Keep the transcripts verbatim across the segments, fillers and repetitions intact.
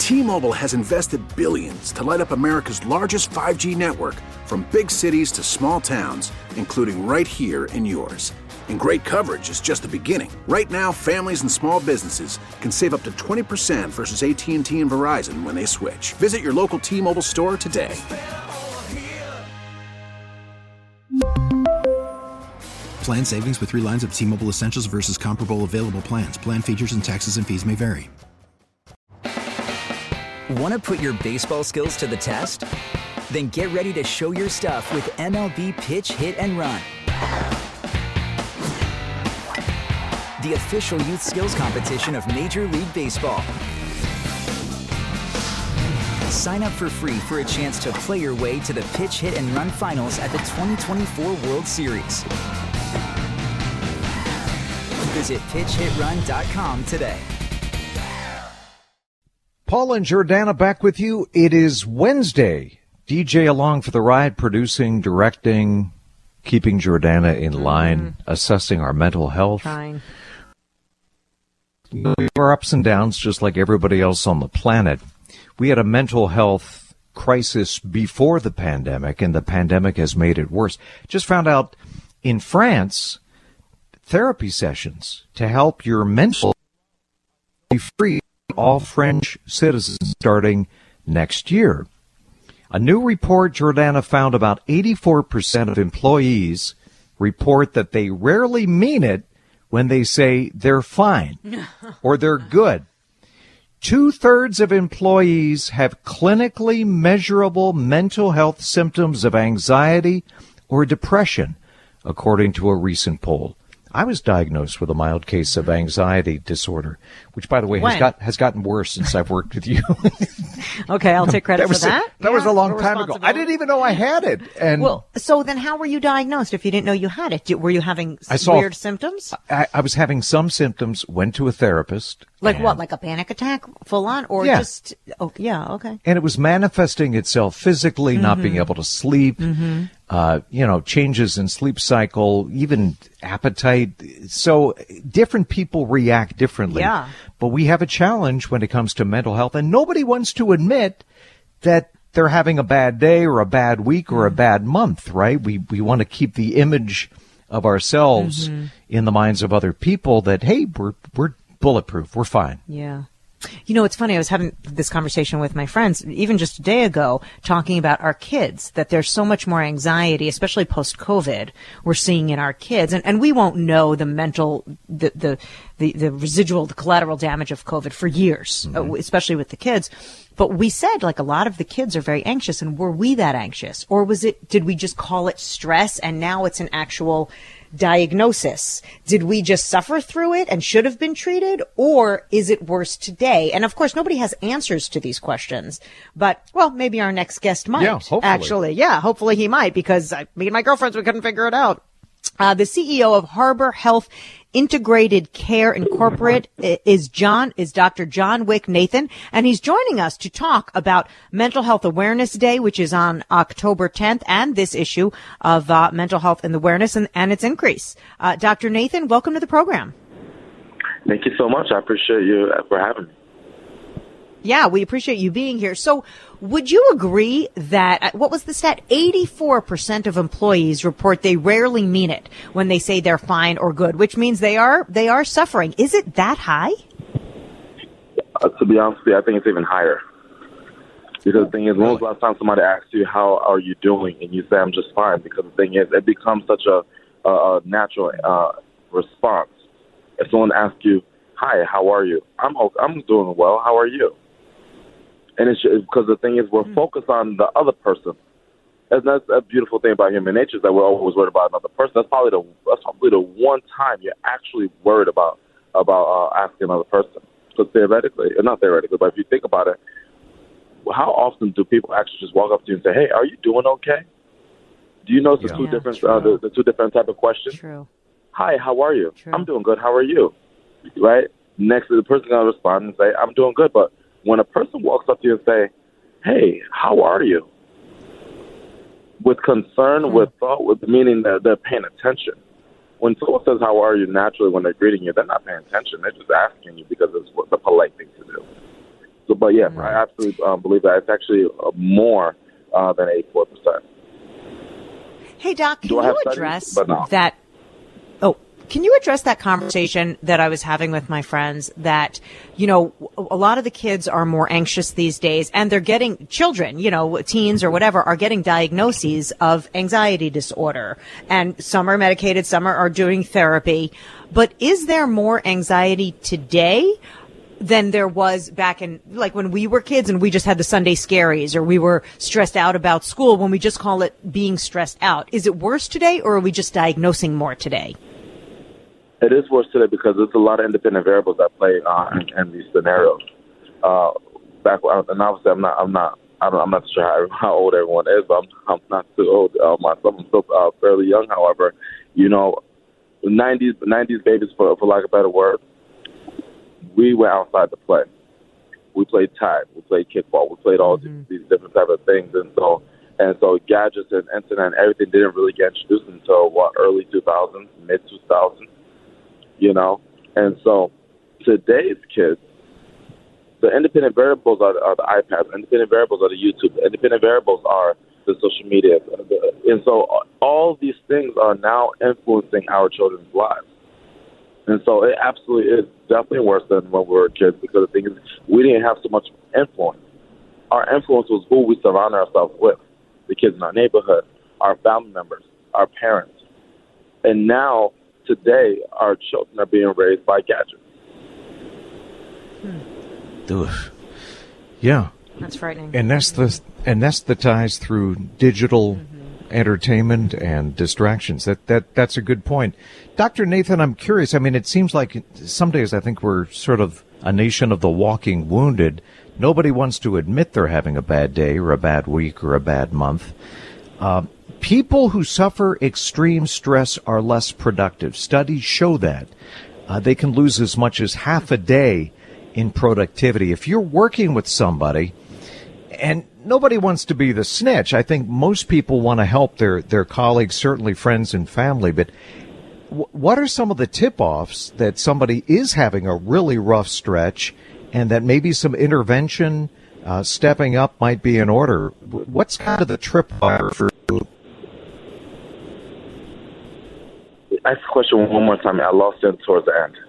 T-Mobile has invested billions to light up America's largest five G network, from big cities to small towns, including right here in yours. And great coverage is just the beginning. Right now, families and small businesses can save up to twenty percent versus A T and T and Verizon when they switch. Visit your local T-Mobile store today. Plan savings with three lines of T-Mobile Essentials versus comparable available plans. Plan features and taxes and fees may vary. Want to put your baseball skills to the test? Then get ready to show your stuff with M L B Pitch, Hit, and Run. The official youth skills competition of Major League Baseball. Sign up for free for a chance to play your way to the Pitch, Hit, and Run finals at the twenty twenty-four World Series. Visit pitch hit run dot com today. Paul and Jordana back with you. It is Wednesday. D J along for the ride, producing, directing, keeping Jordana in mm-hmm. line, assessing our mental health. Fine. Our ups and downs, just like everybody else on the planet. We had a mental health crisis before the pandemic, and the pandemic has made it worse. Just found out in France, therapy sessions to help your mental be free all French citizens starting next year. A new report, Jordana, found about eighty-four percent of employees report that they rarely mean it when they say they're fine or they're good. Two-thirds of employees have clinically measurable mental health symptoms of anxiety or depression, according to a recent poll. I was diagnosed with a mild case of anxiety disorder, which, by the way, when? has got has gotten worse since I've worked with you. Okay, I'll take credit that for that. A, that yeah, was a long time ago. I didn't even know I had it. And well, so then how were you diagnosed if you didn't know you had it? Were you having I saw, weird symptoms? I, I was having some symptoms, went to a therapist. Like what, like a panic attack, full on, or yeah. just, oh, yeah, okay. And it was manifesting itself physically, mm-hmm. not being able to sleep, mm-hmm. uh, you know, changes in sleep cycle, even appetite. So different people react differently. Yeah. But we have a challenge when it comes to mental health, and nobody wants to admit that they're having a bad day or a bad week or a bad month, right? We we want to keep the image of ourselves mm-hmm. in the minds of other people that, hey, we're we're bulletproof, we're fine. Yeah. You know, it's funny. I was having this conversation with my friends, even just a day ago, talking about our kids, that there's so much more anxiety, especially post-COVID, we're seeing in our kids. And, and we won't know the mental, the, the, the, the residual, the collateral damage of COVID for years, mm-hmm. especially with the kids. But we said, like, a lot of the kids are very anxious. And were we that anxious? Or was it, did we just call it stress and now it's an actual diagnosis? Did we just suffer through it and should have been treated, or is it worse today? And of course, nobody has answers to these questions, but well, maybe our next guest might. Yeah, hopefully. Actually, yeah, hopefully he might, because I, me and my girlfriends, we couldn't figure it out. Uh, the C E O of Harbor Health Integrated Care Incorporated is John, is Doctor John Wick Nathan, and he's joining us to talk about Mental Health Awareness Day, which is on October tenth, and this issue of uh, mental health and awareness and, and its increase. Uh, Doctor Nathan, welcome to the program. Thank you so much. I appreciate you for having me. Yeah, we appreciate you being here. So would you agree that, what was the stat? eighty-four percent of employees report they rarely mean it when they say they're fine or good, which means they are, they are suffering. Is it that high? Uh, to be honest with you, I think it's even higher. Because the thing is, when was the last time somebody asks you, how are you doing? And you say, I'm just fine. Because the thing is, it becomes such a, a natural uh, response. If someone asks you, hi, how are you? I'm I'm doing well. How are you? And it's because the thing is, we're mm. focused on the other person. And that's a beautiful thing about human nature, is that we're always worried about another person. That's probably the that's probably the one time you're actually worried about about uh, asking another person. Because theoretically, or not theoretically, but if you think about it, how often do people actually just walk up to you and say, "Hey, are you doing okay?" Do you notice yeah. the two yeah, different uh, the, the two different type of questions? True. Hi, how are you? True. I'm doing good. How are you? Right? Next, the person gonna respond and say, "I'm doing good." But when a person walks up to you and say, "Hey, how are you?" with concern, mm. with thought, with meaning that they're paying attention. When someone says, "How are you?" naturally when they're greeting you, they're not paying attention. They're just asking you because it's the polite thing to do. So, but yeah, Right. I absolutely um, believe that it's actually uh, more uh, than eighty-four percent. Hey, Doc, can Do I have you studies? address But no. that? Oh, can you address that conversation that I was having with my friends that, you know, a lot of the kids are more anxious these days and they're getting children, you know, teens or whatever are getting diagnoses of anxiety disorder, and some are medicated, some are, are doing therapy. But is there more anxiety today than there was back in, like, when we were kids and we just had the Sunday scaries, or we were stressed out about school when we just call it being stressed out? Is it worse today, or are we just diagnosing more today? It is worse today because there's a lot of independent variables that play uh, in, in these scenarios. Uh, back and obviously, I'm not, I'm not, I don't, I'm not sure how, how old everyone is, but I'm, I'm not too old uh, myself. I'm still uh, fairly young. However, you know, nineties, nineties babies, for for lack of a better word, we went outside to play. We played tag, we played kickball, we played all mm-hmm. these, these different type of things, and so and so gadgets and internet and everything didn't really get introduced until what, early two thousands, mid two thousands. You know, and so today's kids, the independent variables are, are the iPads, independent variables are the YouTube, independent variables are the social media, and so all these things are now influencing our children's lives. And so it absolutely is definitely worse than when we were kids, because the thing is, we didn't have so much influence. Our influence was who we surround ourselves with, the kids in our neighborhood, our family members, our parents, and now. Today, our children are being raised by gadgets. Ugh. Yeah. That's frightening. And that's the anesthetized through digital mm-hmm. entertainment and distractions. That that that's a good point. Doctor Nathan, I'm curious. I mean, it seems like some days I think we're sort of a nation of the walking wounded. Nobody wants to admit they're having a bad day or a bad week or a bad month. Uh, People who suffer extreme stress are less productive. Studies show that. Uh, they can lose as much as half a day in productivity. If you're working with somebody, and nobody wants to be the snitch, I think most people want to help their, their colleagues, certainly friends and family, but w- what are some of the tip-offs that somebody is having a really rough stretch and that maybe some intervention, uh, stepping up might be in order? What's kind of the trip-off for Ask the question one more time. I lost it towards the end.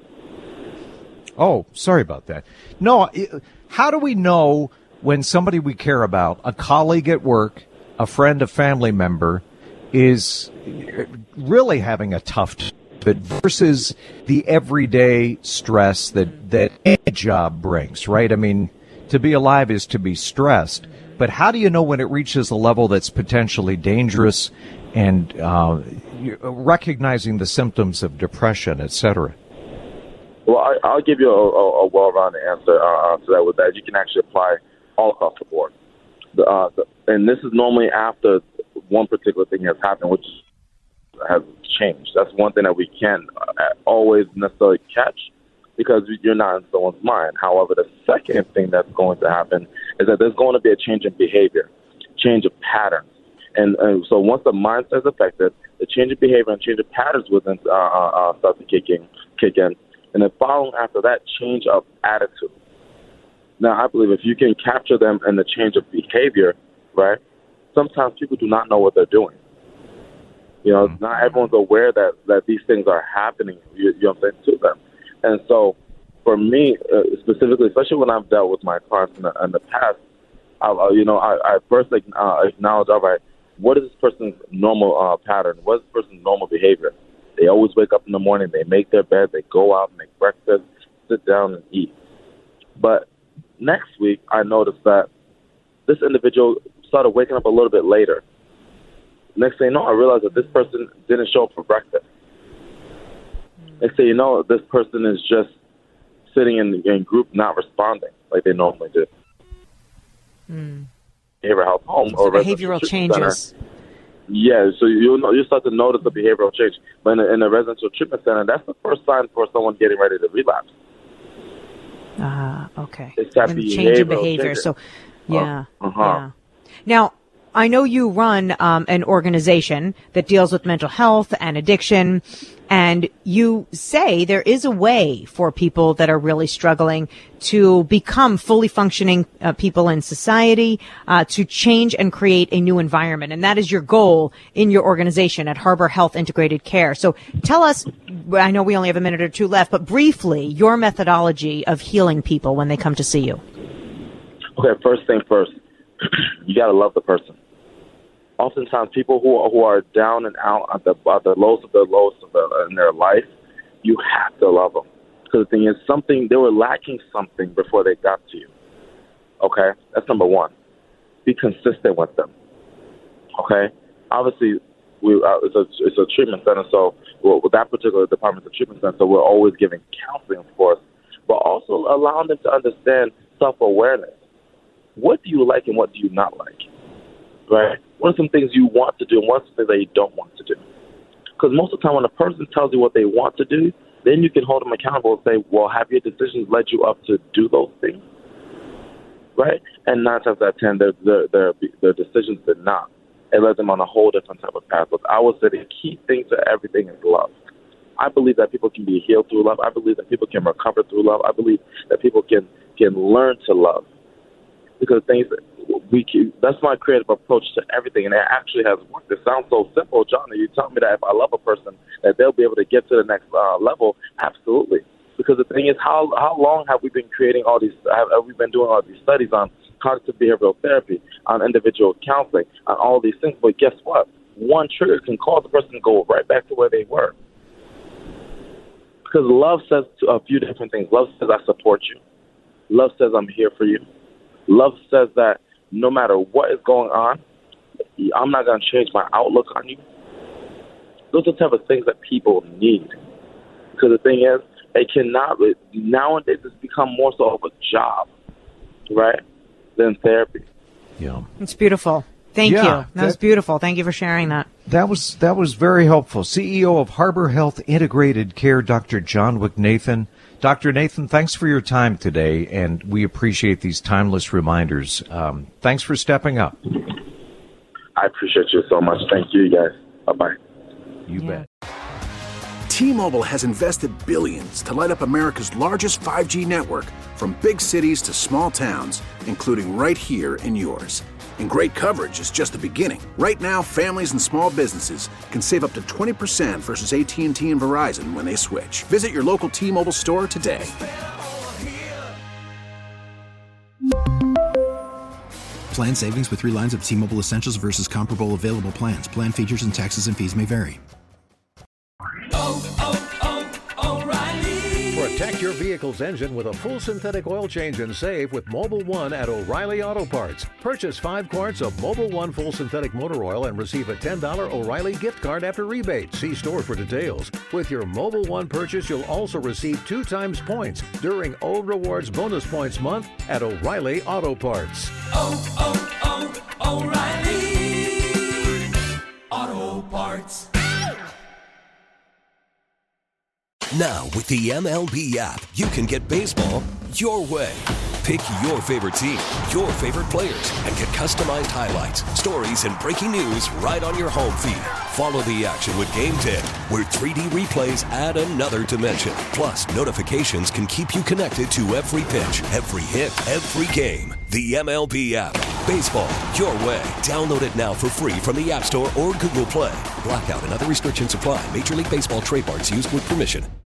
Oh, sorry about that. No, how do we know when somebody we care about, a colleague at work, a friend, a family member, is really having a tough time versus the everyday stress that, that any job brings, right? I mean, to be alive is to be stressed. But how do you know when it reaches a level that's potentially dangerous and uh, recognizing the symptoms of depression, et cetera? Well, I, I'll give you a, a, a well-rounded answer uh, to that. With that, you can actually apply all across the board. The, uh, the, and this is normally after one particular thing has happened, which has changed. That's one thing that we can't always necessarily catch because you're not in someone's mind. However, the second thing that's going to happen is that there's going to be a change in behavior, change of patterns. And, and so once the mindset is affected, the change of behavior and change of patterns within uh, uh, start to kick in, kick in. And then following after that, change of attitude. Now, I believe if you can capture them in the change of behavior, right, sometimes people do not know what they're doing. You know, mm-hmm. not everyone's aware that, that these things are happening, you, you know what I'm saying, to them. And so for me, uh, specifically, especially when I've dealt with my clients in the, in the past, I, uh, you know, I, I first like, uh, acknowledge, all right, what is this person's normal uh, pattern? What is this person's normal behavior? They always wake up in the morning, they make their bed, they go out, make breakfast, sit down and eat. But next week, I noticed that this individual started waking up a little bit later. Next thing you know, I realized that this person didn't show up for breakfast. Next thing you know, this person is just sitting in in group, not responding like they normally do. Mm. Behavioral health home so or behavioral changes. Center, yeah, so you know you start to notice the behavioral change. But in a, in a residential treatment center, that's the first sign for someone getting ready to relapse. Ah, uh, okay. It's that and change of behavior. changes. So, yeah, uh, uh-huh. yeah. Now, I know you run um, an organization that deals with mental health and addiction, and you say there is a way for people that are really struggling to become fully functioning uh, people in society, uh, to change and create a new environment. And that is your goal in your organization at Harbor Health Integrated Care. So tell us, I know we only have a minute or two left, but briefly, your methodology of healing people when they come to see you. Okay, first thing first, you got to love the person. Oftentimes, people who are, who are down and out at the, at the lowest of the lowest of the, in their life, you have to love them. Because the thing is, something they were lacking something before they got to you. Okay, that's number one. Be consistent with them. Okay, obviously, we uh, it's a it's a treatment center, so well, with that particular department, the treatment center, so we're always giving counseling, of course, but also allowing them to understand self-awareness. What do you like and what do you not like? Right? What are some things you want to do and what are some things that you don't want to do? Because most of the time when a person tells you what they want to do, then you can hold them accountable and say, well, have your decisions led you up to do those things? Right? And nine times out of ten, their, their, their, their decisions did not. It led them on a whole different type of path. But I would say the key thing to everything is love. I believe that people can be healed through love. I believe that people can recover through love. I believe that people can, can learn to love. Because things we can, that's my creative approach to everything, and it actually has worked. It sounds so simple, John. You tell me that if I love a person, that they'll be able to get to the next uh, level. Absolutely. Because the thing is, how how long have we been creating all these? Have, have we been doing all these studies on cognitive behavioral therapy, on individual counseling, on all these things? But guess what? One trigger can cause the person to go right back to where they were. Because love says a few different things. Love says I support you. Love says I'm here for you. Love says that no matter what is going on, I'm not going to change my outlook on you. Those are the type of things that people need. Because the thing is, it cannot, nowadays it's become more so of a job, right, than therapy. Yeah. It's beautiful. Thank yeah, you. That, that was beautiful. Thank you for sharing that. That was that was very helpful. C E O of Harbor Health Integrated Care, Doctor John Wick-Nathan. Doctor Nathan, thanks for your time today, and we appreciate these timeless reminders. Um, thanks for stepping up. I appreciate you so much. Thank you, guys. Bye-bye. You Yeah. bet. T-Mobile has invested billions to light up America's largest five G network, from big cities to small towns, including right here in yours. And great coverage is just the beginning. Right now, families and small businesses can save up to twenty percent versus A T and T and Verizon when they switch. Visit your local T-Mobile store today. Plan savings with three lines of T-Mobile Essentials versus comparable available plans. Plan features and taxes and fees may vary. Oh, oh, oh, O'Reilly. Protect your vehicle's engine with a full synthetic oil change and save with Mobil one at O'Reilly Auto Parts. Purchase five quarts of Mobil one full synthetic motor oil and receive a ten dollars O'Reilly gift card after rebate. See store for details. With your Mobil one purchase, you'll also receive two times points during O Rewards Bonus Points Month at O'Reilly Auto Parts. Oh, oh, oh, O'Reilly Auto Parts. Now, with the M L B app, you can get baseball your way. Pick your favorite team, your favorite players, and get customized highlights, stories, and breaking news right on your home feed. Follow the action with Game ten, where three D replays add another dimension. Plus, notifications can keep you connected to every pitch, every hit, every game. The M L B app. Baseball your way. Download it now for free from the App Store or Google Play. Blackout and other restrictions apply. Major League Baseball trademarks used with permission.